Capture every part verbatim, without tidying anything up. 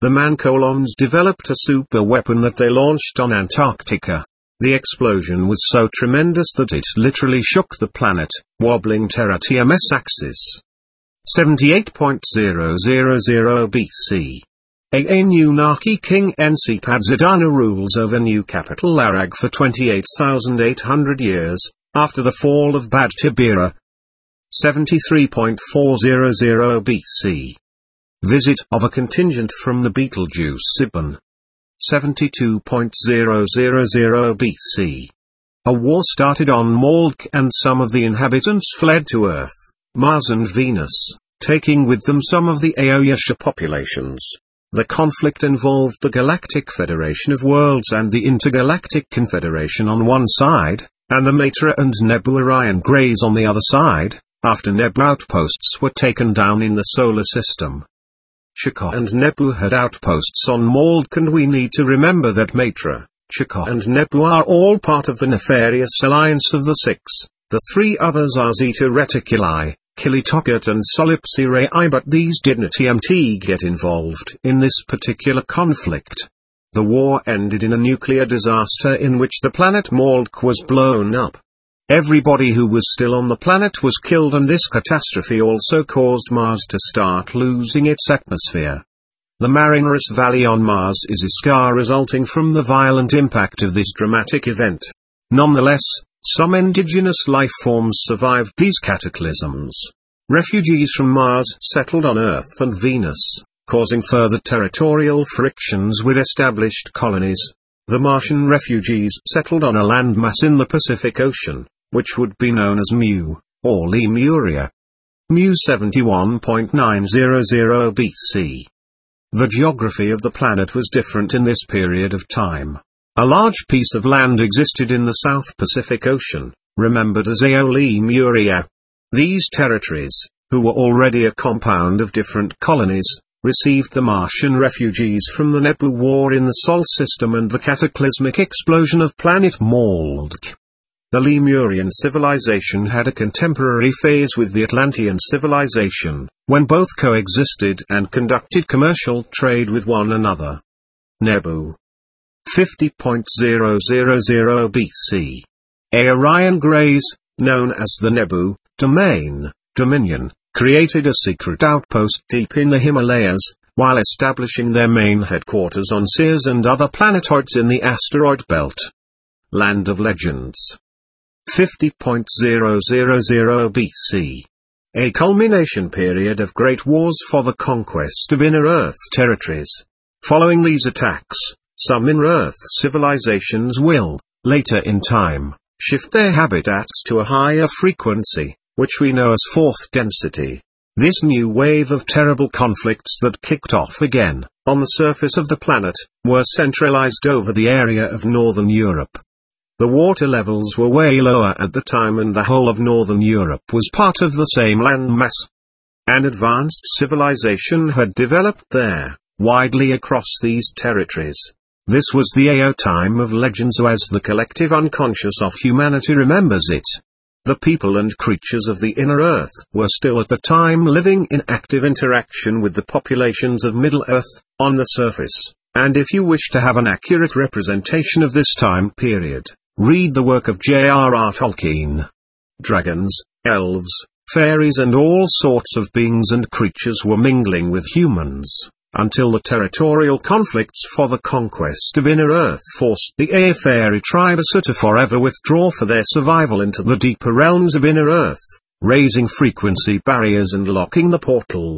the Mancolons developed a super weapon that they launched on Antarctica. The explosion was so tremendous that it literally shook the planet, wobbling Terra-T M S axis. seventy-eight point zero zero zero B C. A Anunnaki king Enki-Padzadana rules over new capital Larag for twenty-eight thousand eight hundred years, after the fall of Bad Tibira. seventy-three point four zero zero B C. Visit of a contingent from the Betelgeuse Ibn. seventy-two point zero zero zero B C. A war started on Maldek and some of the inhabitants fled to Earth, Mars and Venus, taking with them some of the Aoyasha populations. The conflict involved the Galactic Federation of Worlds and the Intergalactic Confederation on one side, and the Matra and Nebu Orion Greys on the other side, after Nebu outposts were taken down in the solar system. Shaka and Nebu had outposts on Maldek, and we need to remember that Matra, Shaka and Nebu are all part of the nefarious alliance of the six. The three others are Zeta Reticuli, Kilitokat and Solipsi Rai, but these did not T M T get involved in this particular conflict. The war ended in a nuclear disaster in which the planet Maldek was blown up. Everybody who was still on the planet was killed, and this catastrophe also caused Mars to start losing its atmosphere. The Marineris Valley on Mars is a scar resulting from the violent impact of this dramatic event. Nonetheless, some indigenous life forms survived these cataclysms. Refugees from Mars settled on Earth and Venus, causing further territorial frictions with established colonies. The Martian refugees settled on a landmass in the Pacific Ocean, which would be known as Mu, or Lemuria. Mu seventy-one point nine zero zero B C. The geography of the planet was different in this period of time. A large piece of land existed in the South Pacific Ocean, remembered as Ao Lemuria. These territories, who were already a compound of different colonies, received the Martian refugees from the Nebu War in the Sol system and the cataclysmic explosion of planet Maldek. The Lemurian civilization had a contemporary phase with the Atlantean civilization, when both coexisted and conducted commercial trade with one another. Nebu. fifty point zero zero zero B C. A Orion Greys, known as the Nebu Domain, Dominion, created a secret outpost deep in the Himalayas, while establishing their main headquarters on Ceres and other planetoids in the asteroid belt. Land of Legends. fifty point zero zero zero B C. A culmination period of great wars for the conquest of inner Earth territories. Following these attacks, some inner-Earth civilizations will, later in time, shift their habitats to a higher frequency, which we know as fourth density. This new wave of terrible conflicts that kicked off again, on the surface of the planet, were centralized over the area of Northern Europe. The water levels were way lower at the time, and the whole of Northern Europe was part of the same landmass. An advanced civilization had developed there, widely across these territories. This was the Ao time of legends, as the collective unconscious of humanity remembers it. The people and creatures of the inner Earth were still at the time living in active interaction with the populations of Middle Earth, on the surface, and if you wish to have an accurate representation of this time period, read the work of J R R Tolkien. Dragons, elves, fairies and all sorts of beings and creatures were mingling with humans, until the territorial conflicts for the conquest of inner Earth forced the Ao fairy tribes to forever withdraw for their survival into the deeper realms of inner Earth, raising frequency barriers and locking the portals.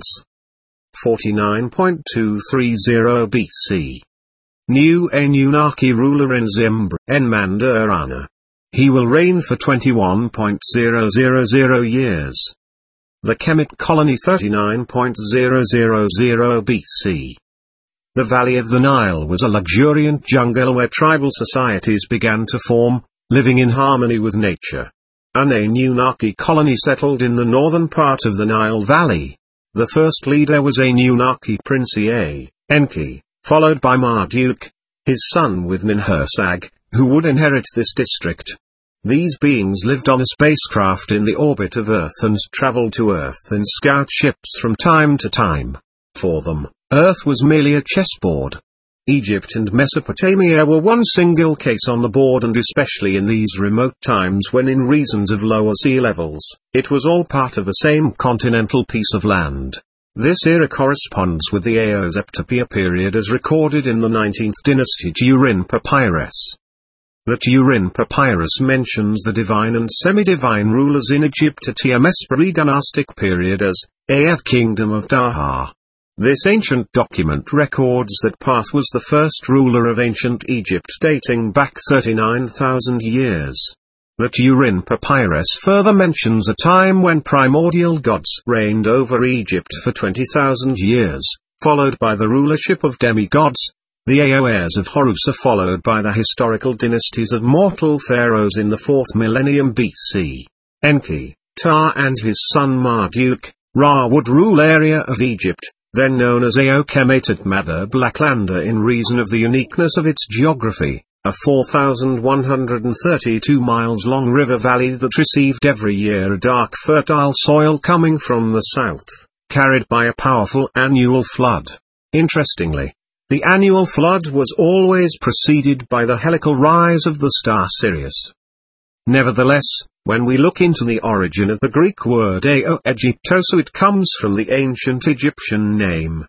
forty-nine point two three zero B C. New Anunnaki ruler in Zimbra, Enmandarana. He will reign for twenty-one point zero zero zero years. The Kemet colony thirty-nine point zero zero zero B C. The Valley of the Nile was a luxuriant jungle where tribal societies began to form, living in harmony with nature. An Anunnaki colony settled in the northern part of the Nile Valley. The first leader was Anunnaki Prince Ea, Enki, followed by Marduk, his son with Ninhursag, who would inherit this district. These beings lived on a spacecraft in the orbit of Earth and traveled to Earth in scout ships from time to time. For them, Earth was merely a chessboard. Egypt and Mesopotamia were one single case on the board, and especially in these remote times when in regions of lower sea levels, it was all part of the same continental piece of land. This era corresponds with the Aeoseptopia period as recorded in the nineteenth dynasty Turin Papyrus. The Turin Papyrus mentions the divine and semi-divine rulers in Egypt at the pre-dynastic period as Ayeth Kingdom of Dahar. This ancient document records that Path was the first ruler of ancient Egypt dating back thirty-nine thousand years. The Turin Papyrus further mentions a time when primordial gods reigned over Egypt for twenty thousand years, followed by the rulership of demigods. The Aoers of Horus are followed by the historical dynasties of mortal pharaohs in the fourth millennium B C. Enki, Ptah and his son Marduk, Ra would rule area of Egypt, then known as Aokemetet Mather Blacklander in reason of the uniqueness of its geography, a four thousand one hundred thirty-two miles long river valley that received every year a dark fertile soil coming from the south, carried by a powerful annual flood. Interestingly, the annual flood was always preceded by the helical rise of the star Sirius. Nevertheless, when we look into the origin of the Greek word Ao Aegyptoso, it comes from the ancient Egyptian name,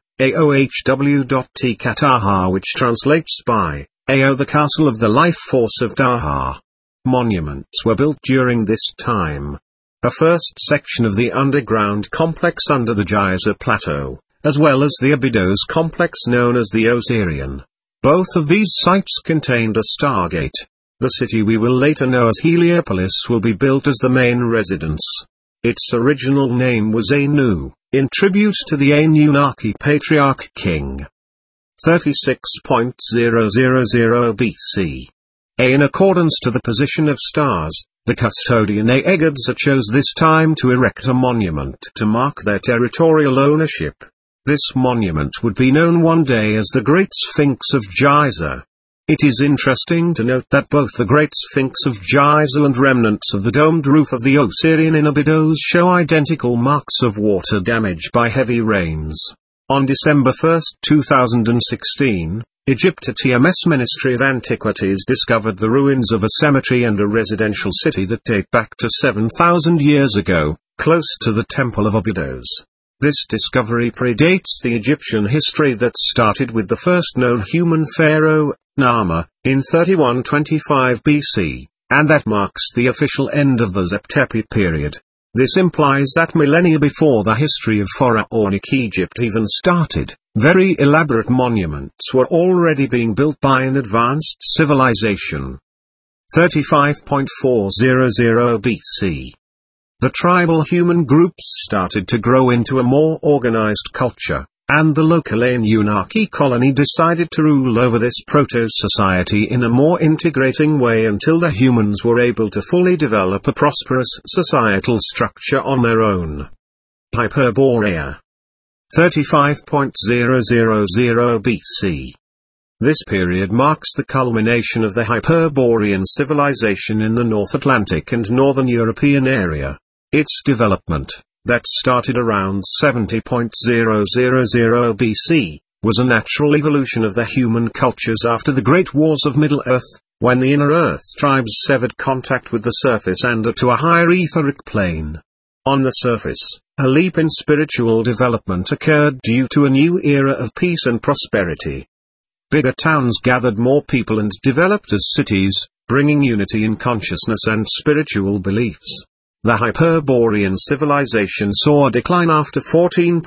Aohw.Tkataha, which translates by, Ao the castle of the life force of Dahar. Monuments were built during this time. A first section of the underground complex under the Geyser Plateau, as well as the Abydos complex known as the Osirian. Both of these sites contained a stargate. The city we will later know as Heliopolis will be built as the main residence. Its original name was Anu, in tribute to the Anunnaki patriarch king. thirty-six thousand B C. In accordance to the position of stars, the custodian Aegids chose this time to erect a monument to mark their territorial ownership. This monument would be known one day as the Great Sphinx of Geyser. It is interesting to note that both the Great Sphinx of Geyser and remnants of the domed roof of the Osirian in Abydos show identical marks of water damage by heavy rains. On December first two thousand sixteen, Egypt at the Ministry of Antiquities discovered the ruins of a cemetery and a residential city that date back to seven thousand years ago, close to the Temple of Abydos. This discovery predates the Egyptian history that started with the first known human pharaoh, Nama, in thirty-one twenty-five B C, and that marks the official end of the Zeptepi period. This implies that millennia before the history of pharaonic Egypt even started, very elaborate monuments were already being built by an advanced civilization. thirty-five four hundred B C. The tribal human groups started to grow into a more organized culture, and the local Anunnaki colony decided to rule over this proto-society in a more integrating way until the humans were able to fully develop a prosperous societal structure on their own. Hyperborea. thirty-five thousand B C. This period marks the culmination of the Hyperborean civilization in the North Atlantic and Northern European area. Its development, that started around seventy thousand B C, was a natural evolution of the human cultures after the Great Wars of Middle-earth, when the inner Earth tribes severed contact with the surface and to a higher etheric plane. On the surface, a leap in spiritual development occurred due to a new era of peace and prosperity. Bigger towns gathered more people and developed as cities, bringing unity in consciousness and spiritual beliefs. The Hyperborean civilization saw a decline after fourteen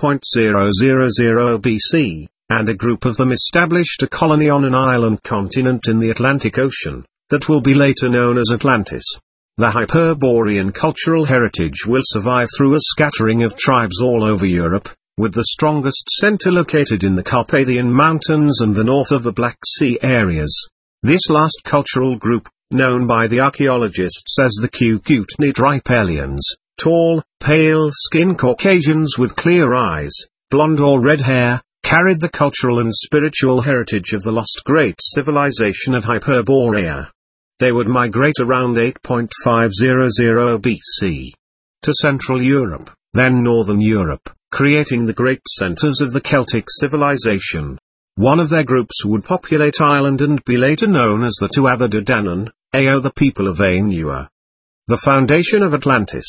thousand B C, and a group of them established a colony on an island continent in the Atlantic Ocean, that will be later known as Atlantis. The Hyperborean cultural heritage will survive through a scattering of tribes all over Europe, with the strongest center located in the Carpathian Mountains and the north of the Black Sea areas. This last cultural group, known by the archaeologists as the Cucutni Dripalians, tall, pale-skinned Caucasians with clear eyes, blonde or red hair, carried the cultural and spiritual heritage of the lost great civilization of Hyperborea. They would migrate around eight thousand B C to Central Europe, then Northern Europe, creating the great centers of the Celtic civilization. One of their groups would populate Ireland and be later known as the Tuatha De Danann, Ao the people of Ainua. The foundation of Atlantis.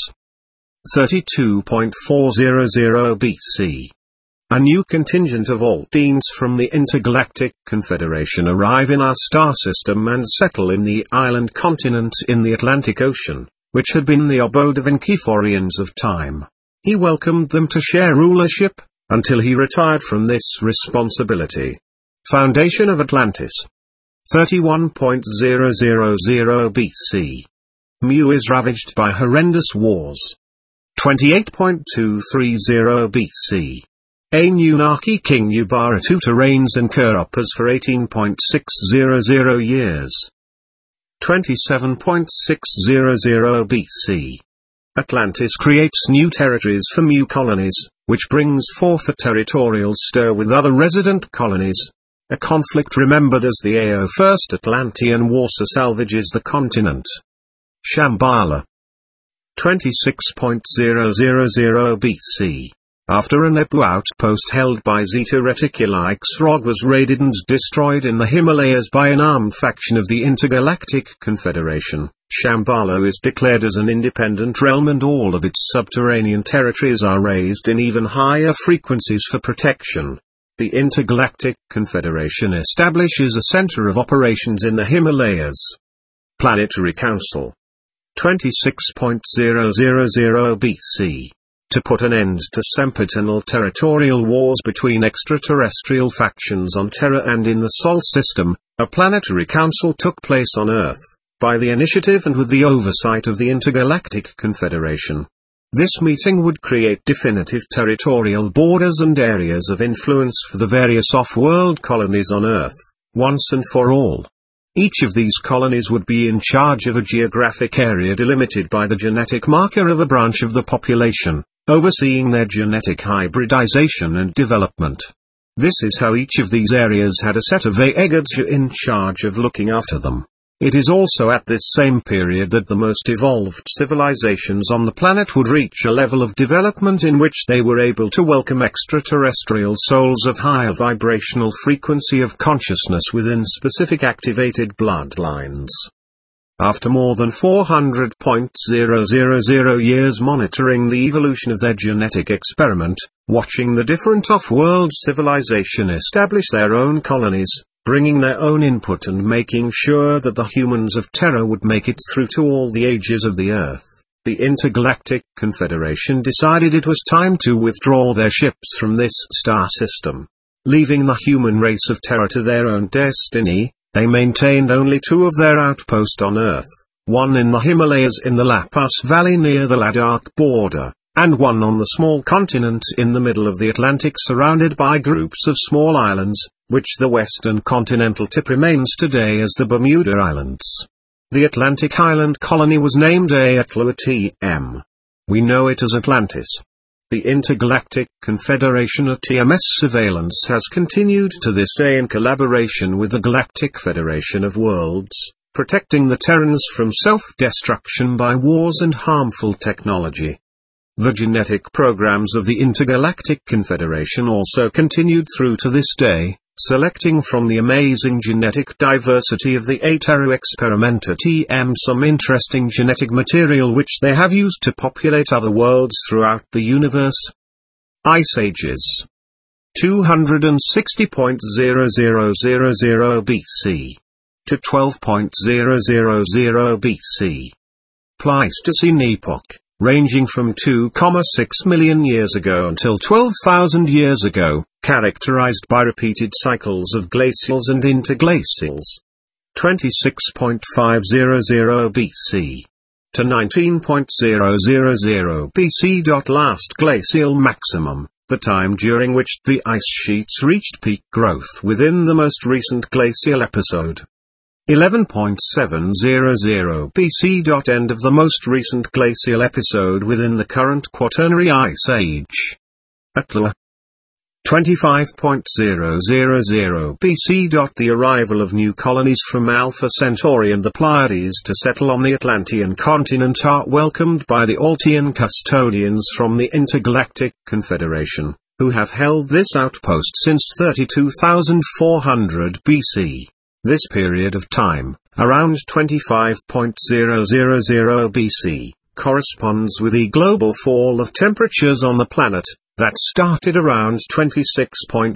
thirty-two point four hundred B C. A new contingent of Alteans from the Intergalactic Confederation arrive in our star system and settle in the island continent in the Atlantic Ocean, which had been the abode of Enchithorians of time. He welcomed them to share rulership, until he retired from this responsibility. Foundation of Atlantis. thirty-one point zero zero zero B C. Mu is ravaged by horrendous wars. twenty-eight point two three zero B C. Anunnaki King Ubaratuta reigns in Keropas for eighteen point six zero zero years. twenty-seven point six zero zero B C. Atlantis creates new territories for Mu colonies, which brings forth a territorial stir with other resident colonies. A conflict remembered as the Ao First Atlantean War salvages the continent. Shambhala. twenty-six point zero zero zero B C. After a Nepu outpost held by Zeta Reticuli Xrog was raided and destroyed in the Himalayas by an armed faction of the Intergalactic Confederation, Shambhala is declared as an independent realm and all of its subterranean territories are raised in even higher frequencies for protection. The Intergalactic Confederation establishes a center of operations in the Himalayas. Planetary Council. twenty-six point zero zero zero B C. To put an end to sempiternal territorial wars between extraterrestrial factions on Terra and in the Sol system, a planetary council took place on Earth, by the initiative and with the oversight of the Intergalactic Confederation. This meeting would create definitive territorial borders and areas of influence for the various off-world colonies on Earth, once and for all. Each of these colonies would be in charge of a geographic area delimited by the genetic marker of a branch of the population, overseeing their genetic hybridization and development. This is how each of these areas had a set of Aegadja in charge of looking after them. It is also at this same period that the most evolved civilizations on the planet would reach a level of development in which they were able to welcome extraterrestrial souls of higher vibrational frequency of consciousness within specific activated bloodlines. After more than four hundred thousand years monitoring the evolution of their genetic experiment, watching the different off-world civilization establish their own colonies, bringing their own input and making sure that the humans of Terra would make it through to all the ages of the Earth, the Intergalactic Confederation decided it was time to withdraw their ships from this star system. Leaving the human race of Terra to their own destiny, they maintained only two of their outposts on Earth, one in the Himalayas in the La Paz Valley near the Ladakh border, and one on the small continent in the middle of the Atlantic surrounded by groups of small islands, which the western continental tip remains today as the Bermuda Islands. The Atlantic island colony was named Aatla T M. We know it as Atlantis. The Intergalactic Confederation of T M S surveillance has continued to this day in collaboration with the Galactic Federation of Worlds, protecting the Terrans from self-destruction by wars and harmful technology. The genetic programs of the Intergalactic Confederation also continued through to this day, selecting from the amazing genetic diversity of the Ataru Experimenter T M some interesting genetic material which they have used to populate other worlds throughout the universe. Ice Ages. two hundred sixty point zero zero zero zero B C to twelve point zero zero zero B C. Pleistocene epoch, ranging from two point six million years ago until twelve thousand years ago, characterized by repeated cycles of glacials and interglacials. twenty-six point five hundred B C to nineteen point zero zero zero B C. Last glacial maximum, the time during which the ice sheets reached peak growth within the most recent glacial episode. eleven point seven hundred B C. End of the most recent glacial episode within the current Quaternary Ice Age. Atla. twenty-five thousand B C. The arrival of new colonies from Alpha Centauri and the Pleiades to settle on the Atlantean continent are welcomed by the Altian custodians from the Intergalactic Confederation, who have held this outpost since thirty-two thousand four hundred B C. This period of time, around twenty-five thousand B C, corresponds with the global fall of temperatures on the planet that started around twenty-six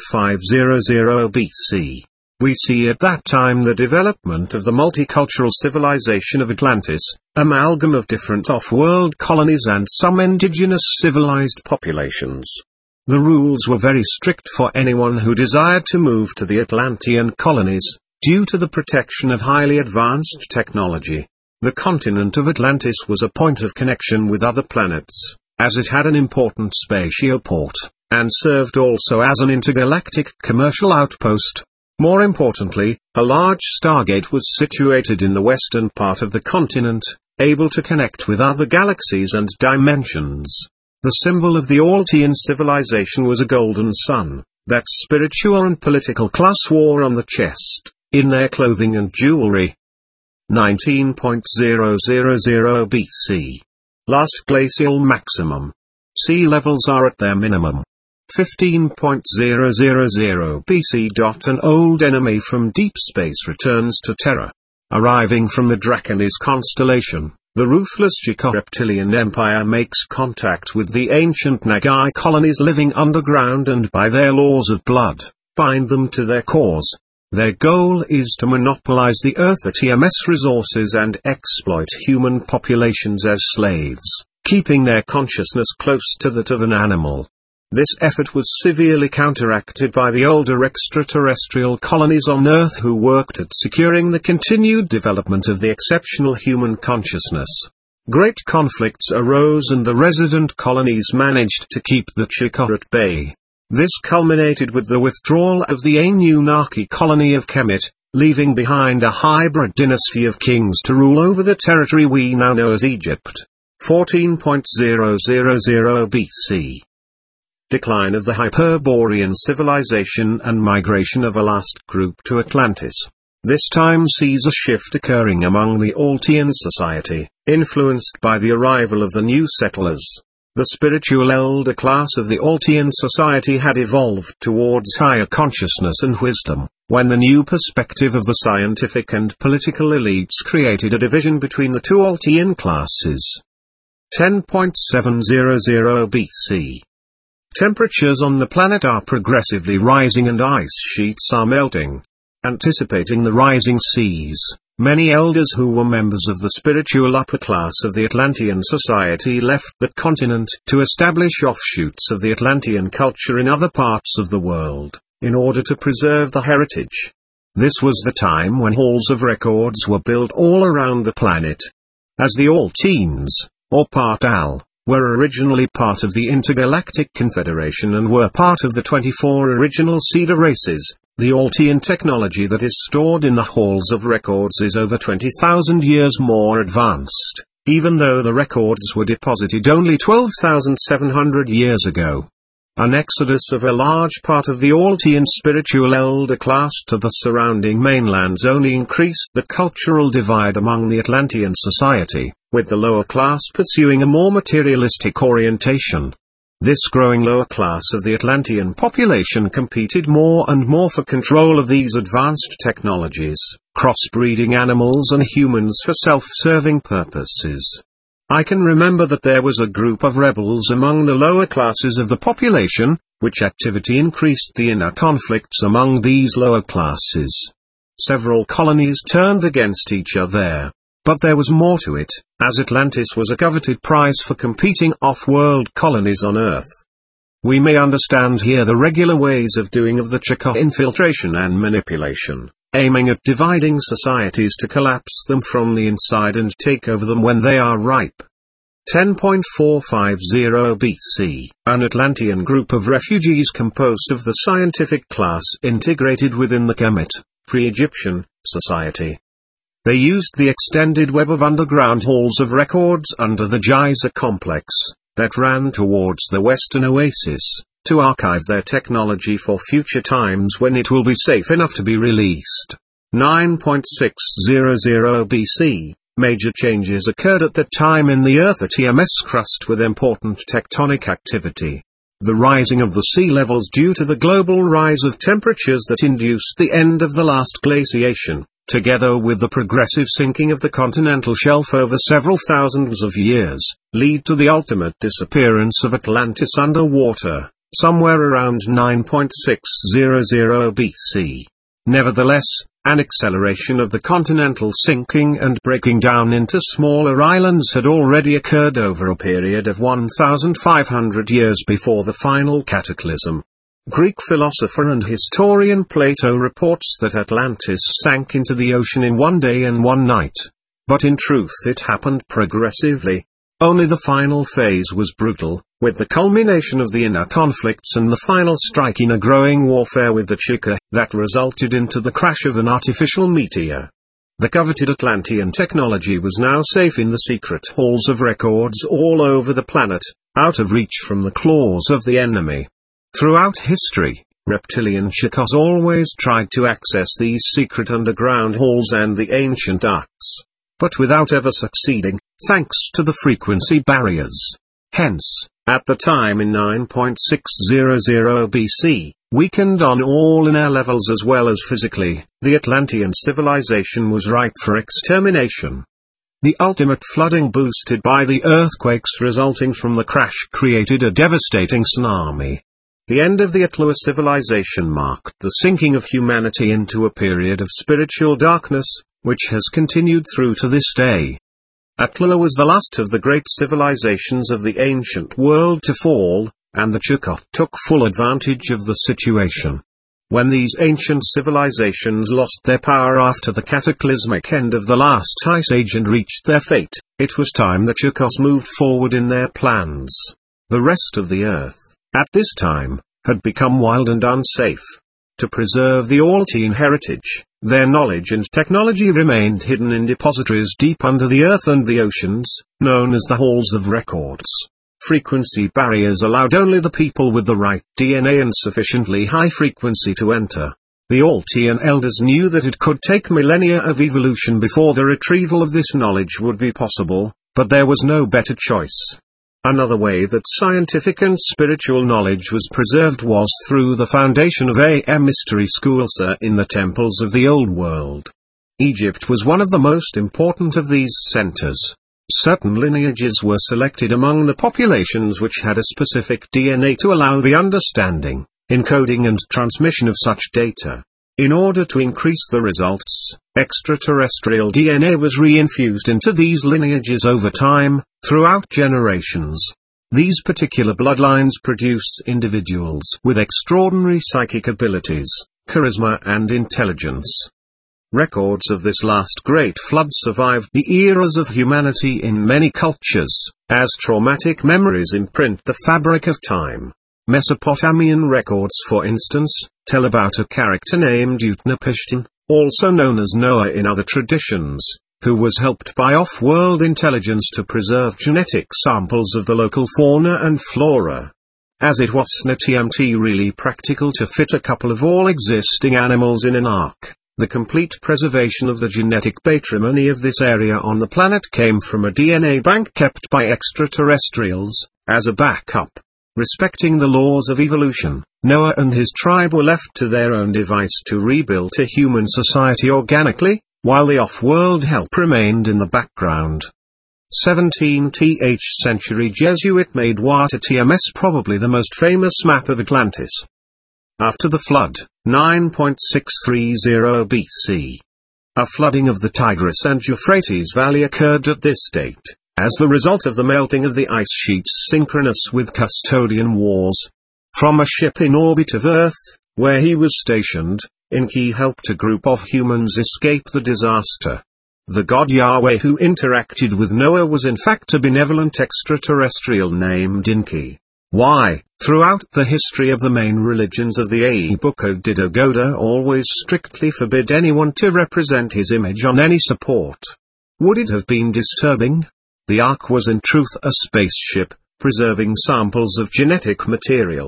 thousand B C. We see at that time the development of the multicultural civilization of Atlantis, amalgam of different off-world colonies and some indigenous civilized populations. The rules were very strict for anyone who desired to move to the Atlantean colonies, due to the protection of highly advanced technology. The continent of Atlantis was a point of connection with other planets, as it had an important spatioport, and served also as an intergalactic commercial outpost. More importantly, a large stargate was situated in the western part of the continent, able to connect with other galaxies and dimensions. The symbol of the Altian civilization was a golden sun, that spiritual and political class wore on the chest, in their clothing and jewelry. nineteen thousand B C. Last glacial maximum. Sea levels are at their minimum. fifteen thousand B C. An old enemy from deep space returns to Terra. Arriving from the Draconis constellation, the ruthless Chika Reptilian Empire makes contact with the ancient Nagai colonies living underground and by their laws of blood, bind them to their cause. Their goal is to monopolize the Earth A T M S resources and exploit human populations as slaves, keeping their consciousness close to that of an animal. This effort was severely counteracted by the older extraterrestrial colonies on Earth who worked at securing the continued development of the exceptional human consciousness. Great conflicts arose and the resident colonies managed to keep the Chika at bay. This culminated with the withdrawal of the Anunnaki colony of Kemet, leaving behind a hybrid dynasty of kings to rule over the territory we now know as Egypt. fourteen thousand B C. Decline of the Hyperborean civilization and migration of a last group to Atlantis. This time sees a shift occurring among the Altian society, influenced by the arrival of the new settlers. The spiritual elder class of the Altian society had evolved towards higher consciousness and wisdom, when the new perspective of the scientific and political elites created a division between the two Altian classes. ten thousand B C. Temperatures on the planet are progressively rising and ice sheets are melting. Anticipating the rising seas, many elders who were members of the spiritual upper class of the Atlantean society left the continent to establish offshoots of the Atlantean culture in other parts of the world, in order to preserve the heritage. This was the time when halls of records were built all around the planet. As the Altians, or Part Al, were originally part of the Intergalactic Confederation and were part of the twenty-four original Cedar races, the Altian technology that is stored in the halls of records is over twenty thousand years more advanced, even though the records were deposited only twelve thousand seven hundred years ago. An exodus of a large part of the Altian spiritual elder class to the surrounding mainlands only increased the cultural divide among the Atlantean society, with the lower class pursuing a more materialistic orientation. This growing lower class of the Atlantean population competed more and more for control of these advanced technologies, crossbreeding animals and humans for self-serving purposes. I can remember that there was a group of rebels among the lower classes of the population, which activity increased the inner conflicts among these lower classes. Several colonies turned against each other. But there was more to it, as Atlantis was a coveted prize for competing off-world colonies on Earth. We may understand here the regular ways of doing of the Chika infiltration and manipulation, aiming at dividing societies to collapse them from the inside and take over them when they are ripe. ten thousand four hundred fifty B C. An Atlantean group of refugees composed of the scientific class integrated within the Kemet, pre-Egyptian, society. They used the extended web of underground halls of records under the Giza complex, that ran towards the western oasis, to archive their technology for future times when it will be safe enough to be released. nine point six hundred B C, major changes occurred at that time in the Earth's E M S crust with important tectonic activity. The rising of the sea levels due to the global rise of temperatures that induced the end of the last glaciation, together with the progressive sinking of the continental shelf over several thousands of years, lead to the ultimate disappearance of Atlantis underwater, somewhere around nine point six hundred B C. Nevertheless, an acceleration of the continental sinking and breaking down into smaller islands had already occurred over a period of one thousand five hundred years before the final cataclysm. Greek philosopher and historian Plato reports that Atlantis sank into the ocean in one day and one night. But in truth it happened progressively. Only the final phase was brutal, with the culmination of the inner conflicts and the final strike in a growing warfare with the Chika, that resulted into the crash of an artificial meteor. The coveted Atlantean technology was now safe in the secret halls of records all over the planet, out of reach from the claws of the enemy. Throughout history, reptilian Chicos always tried to access these secret underground halls and the ancient arcs, but without ever succeeding, thanks to the frequency barriers. Hence, at the time in nine point six hundred B C, weakened on all inner levels as well as physically, the Atlantean civilization was ripe for extermination. The ultimate flooding boosted by the earthquakes resulting from the crash created a devastating tsunami. The end of the Atla civilization marked the sinking of humanity into a period of spiritual darkness, which has continued through to this day. Atla was the last of the great civilizations of the ancient world to fall, and the Chukot took full advantage of the situation. When these ancient civilizations lost their power after the cataclysmic end of the last ice age and reached their fate, it was time the Chukos moved forward in their plans. The rest of the earth, at this time, had become wild and unsafe. To preserve the Altean heritage, their knowledge and technology remained hidden in depositories deep under the earth and the oceans, known as the halls of records. Frequency barriers allowed only the people with the right D N A and sufficiently high frequency to enter. The Altean elders knew that it could take millennia of evolution before the retrieval of this knowledge would be possible, but there was no better choice. Another way that scientific and spiritual knowledge was preserved was through the foundation of a mystery schools in the temples of the Old World. Egypt was one of the most important of these centers. Certain lineages were selected among the populations which had a specific D N A to allow the understanding, encoding and transmission of such data. In order to increase the results, extraterrestrial D N A was reinfused into these lineages over time, throughout generations. These particular bloodlines produce individuals with extraordinary psychic abilities, charisma and intelligence. Records of this last great flood survived the eras of humanity in many cultures, as traumatic memories imprint the fabric of time. Mesopotamian records, for instance, tell about a character named Utnapishtim, also known as Noah in other traditions, who was helped by off-world intelligence to preserve genetic samples of the local fauna and flora. As it wasn't really practical to fit a couple of all existing animals in an ark, the complete preservation of the genetic patrimony of this area on the planet came from a D N A bank kept by extraterrestrials, as a backup. Respecting the laws of evolution, Noah and his tribe were left to their own device to rebuild a human society organically, while the off-world help remained in the background. seventeenth century Jesuit made Wata T M S probably the most famous map of Atlantis. After the flood, nine point six three hundred B C. A flooding of the Tigris and Euphrates Valley occurred at this date, as the result of the melting of the ice sheets synchronous with custodian wars. From a ship in orbit of Earth, where he was stationed, Enki helped a group of humans escape the disaster. The god Yahweh who interacted with Noah was in fact a benevolent extraterrestrial named Enki. Why, throughout the history of the main religions of the Ebuko did Ogoda always strictly forbid anyone to represent his image on any support? Would it have been disturbing? The Ark was in truth a spaceship, preserving samples of genetic material.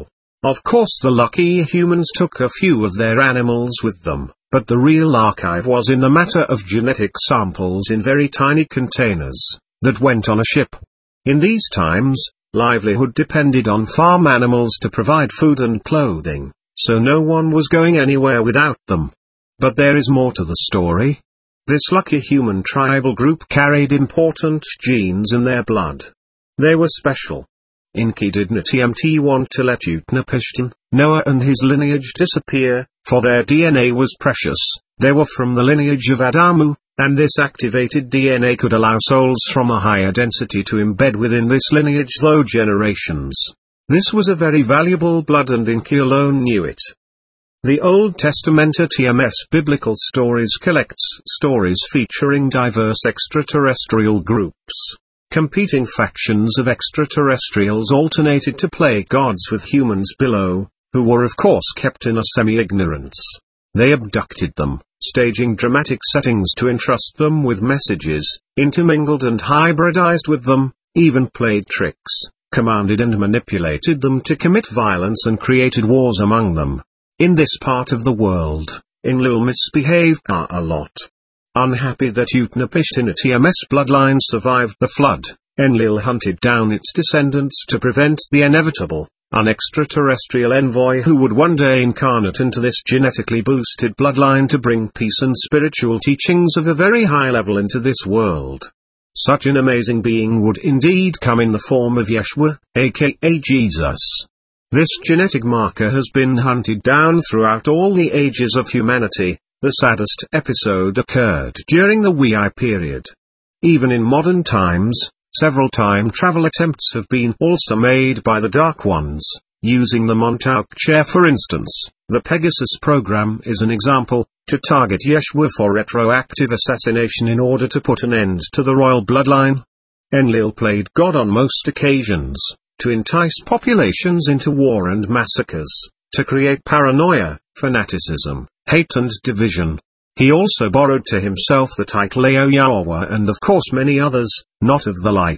Of course the lucky humans took a few of their animals with them, but the real archive was in the matter of genetic samples in very tiny containers, that went on a ship. In these times, livelihood depended on farm animals to provide food and clothing, so no one was going anywhere without them. But there is more to the story. This lucky human tribal group carried important genes in their blood. They were special. Enki did not want to let Utnapishtim, Noah and his lineage disappear, for their D N A was precious. They were from the lineage of Adamu, and this activated D N A could allow souls from a higher density to embed within this lineage through generations. This was a very valuable blood and Enki alone knew it. The Old Testament T M S Biblical Stories collects stories featuring diverse extraterrestrial groups. Competing factions of extraterrestrials alternated to play gods with humans below, who were of course kept in a semi-ignorance. They abducted them, staging dramatic settings to entrust them with messages, intermingled and hybridized with them, even played tricks, commanded and manipulated them to commit violence and created wars among them. In this part of the world, Enlil misbehaved a lot. Unhappy that Utnapishtim T M S bloodline survived the flood, Enlil hunted down its descendants to prevent the inevitable, an extraterrestrial envoy who would one day incarnate into this genetically boosted bloodline to bring peace and spiritual teachings of a very high level into this world. Such an amazing being would indeed come in the form of Yeshua, aka Jesus. This genetic marker has been hunted down throughout all the ages of humanity. The saddest episode occurred during the Wei period. Even in modern times, several time travel attempts have been also made by the Dark Ones, using the Montauk chair for instance. The Pegasus program is an example, to target Yeshua for retroactive assassination in order to put an end to the royal bloodline. Enlil played God on most occasions, to entice populations into war and massacres, to create paranoia, fanaticism, hate and division. He also borrowed to himself the title Ao Yahweh and of course many others, not of the light.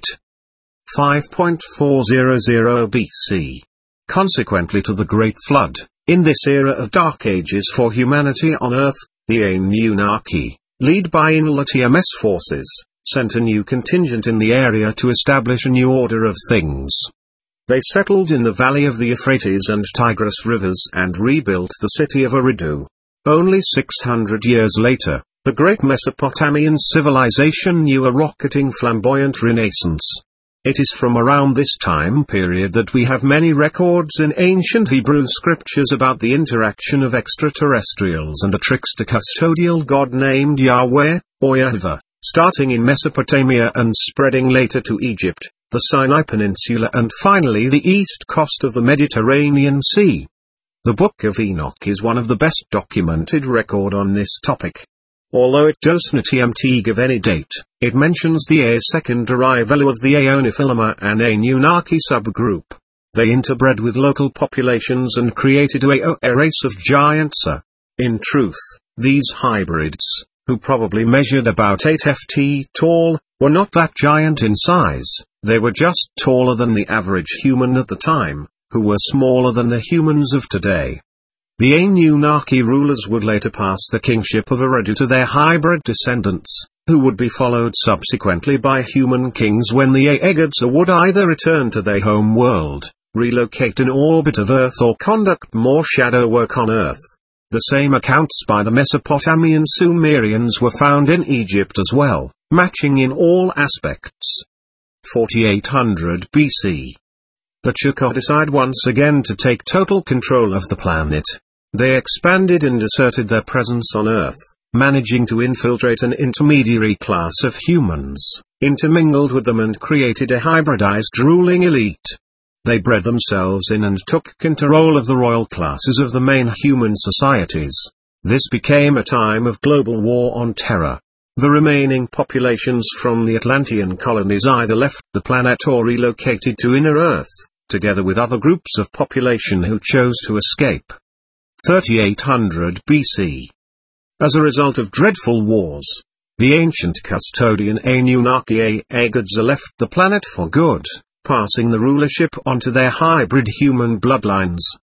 five point four hundred B C. Consequently to the Great Flood, in this era of dark ages for humanity on Earth, the Anunnaki, led by Enlil T M S forces, sent a new contingent in the area to establish a new order of things. They settled in the valley of the Euphrates and Tigris rivers and rebuilt the city of Eridu. Only six hundred years later, the great Mesopotamian civilization knew a rocketing flamboyant renaissance. It is from around this time period that we have many records in ancient Hebrew scriptures about the interaction of extraterrestrials and a trickster custodial god named Yahweh, or Yahweh, starting in Mesopotamia and spreading later to Egypt, the Sinai Peninsula and finally the east coast of the Mediterranean Sea. The Book of Enoch is one of the best documented record on this topic. Although it does not give any date, it mentions the A second arrival of the Aoniphyllima and Anunnaki subgroup. They interbred with local populations and created a, a race of giants. In truth, these hybrids, who probably measured about eight feet tall, were not that giant in size, they were just taller than the average human at the time, who were smaller than the humans of today. The Anunnaki rulers would later pass the kingship of Eridu to their hybrid descendants, who would be followed subsequently by human kings when the Aegids would either return to their home world, relocate in orbit of Earth or conduct more shadow work on Earth. The same accounts by the Mesopotamian Sumerians were found in Egypt as well, matching in all aspects. forty-eight hundred B C. The Chukar decided once again to take total control of the planet. They expanded and asserted their presence on Earth, managing to infiltrate an intermediary class of humans, intermingled with them and created a hybridized ruling elite. They bred themselves in and took control of the royal classes of the main human societies. This became a time of global war on terror. The remaining populations from the Atlantean colonies either left the planet or relocated to inner Earth, together with other groups of population who chose to escape. thirty-eight hundred B C. As a result of dreadful wars, the ancient custodian Anunnaki Aegids left the planet for good, passing the rulership onto their hybrid human bloodlines.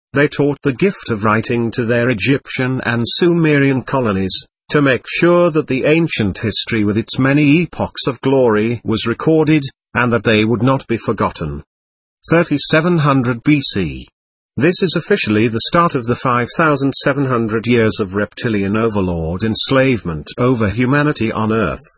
They taught the gift of writing to their Egyptian and Sumerian colonies, to make sure that the ancient history with its many epochs of glory was recorded, and that they would not be forgotten. thirty-seven hundred B C. This is officially the start of the five thousand seven hundred years of reptilian overlord enslavement over humanity on Earth.